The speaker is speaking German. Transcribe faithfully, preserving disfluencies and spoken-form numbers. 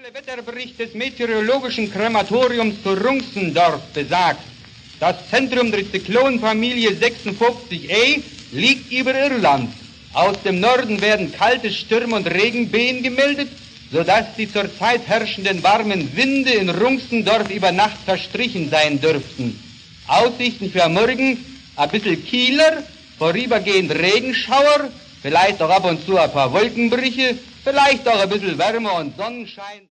aktuelle Wetterbericht des meteorologischen Krematoriums zu Runxendorf besagt, das Zentrum der Zyklonfamilie sechsundfünfzig a liegt über Irland. Aus dem Norden werden kalte Stürme und Regenböen gemeldet, sodass die zurzeit herrschenden warmen Winde in Runxendorf über Nacht verstrichen sein dürften. Aussichten für morgen: ein bisschen Kieler, vorübergehend Regenschauer, vielleicht auch ab und zu ein paar Wolkenbrüche, vielleicht auch ein bisschen Wärme und Sonnenschein.